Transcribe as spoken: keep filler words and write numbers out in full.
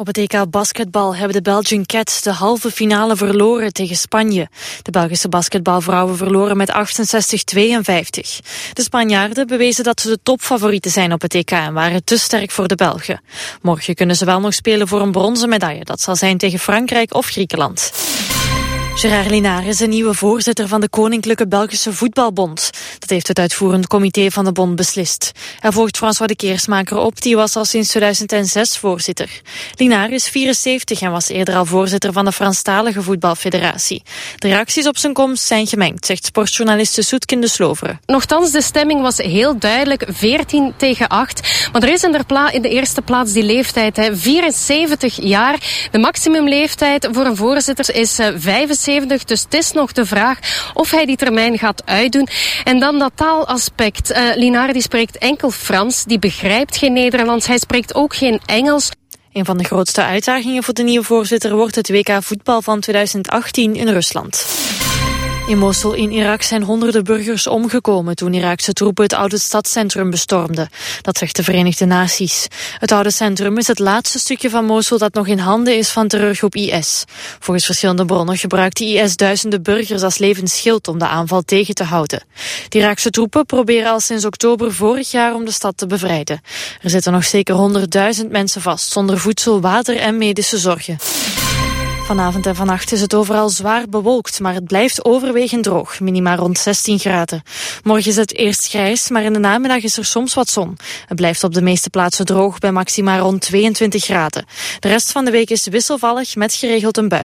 Op het E K basketbal hebben de Belgian Cats de halve finale verloren tegen Spanje. De Belgische basketbalvrouwen verloren met achtenzestig tweeënvijftig. De Spanjaarden bewezen dat ze de topfavorieten zijn op het E K en waren te sterk voor de Belgen. Morgen kunnen ze wel nog spelen voor een bronzen medaille. Dat zal zijn tegen Frankrijk of Griekenland. Gerard Lienard is de nieuwe voorzitter van de Koninklijke Belgische Voetbalbond. Dat heeft het uitvoerend comité van de bond beslist. Hij volgt François de Keersmaker op, die was al sinds tweeduizend zes voorzitter. Lienard is vierenzeventig en was eerder al voorzitter van de Franstalige Voetbalfederatie. De reacties op zijn komst zijn gemengd, zegt sportjournaliste Soetkin de Sloveren. Nochtans, de stemming was heel duidelijk, veertien tegen acht. Maar er is in de, pla- in de eerste plaats die leeftijd, hè, vierenzeventig jaar. De maximumleeftijd voor een voorzitter is uh, vijfenzeventig. Dus het is nog de vraag of hij die termijn gaat uitdoen. En dan dat taalaspect. Uh, Lienard die spreekt enkel Frans, die begrijpt geen Nederlands. Hij spreekt ook geen Engels. Een van de grootste uitdagingen voor de nieuwe voorzitter wordt het W K voetbal van tweeduizend achttien in Rusland. In Mosul in Irak zijn honderden burgers omgekomen toen Iraakse troepen het oude stadscentrum bestormden. Dat zegt de Verenigde Naties. Het oude centrum is het laatste stukje van Mosul dat nog in handen is van terreurgroep I S. Volgens verschillende bronnen gebruikte I S duizenden burgers als levend schild om de aanval tegen te houden. De Iraakse troepen proberen al sinds oktober vorig jaar om de stad te bevrijden. Er zitten nog zeker honderdduizend mensen vast zonder voedsel, water en medische zorgen. Vanavond en vannacht is het overal zwaar bewolkt, maar het blijft overwegend droog, minima rond zestien graden. Morgen is het eerst grijs, maar in de namiddag is er soms wat zon. Het blijft op de meeste plaatsen droog bij maxima rond tweeëntwintig graden. De rest van de week is wisselvallig met geregeld een bui.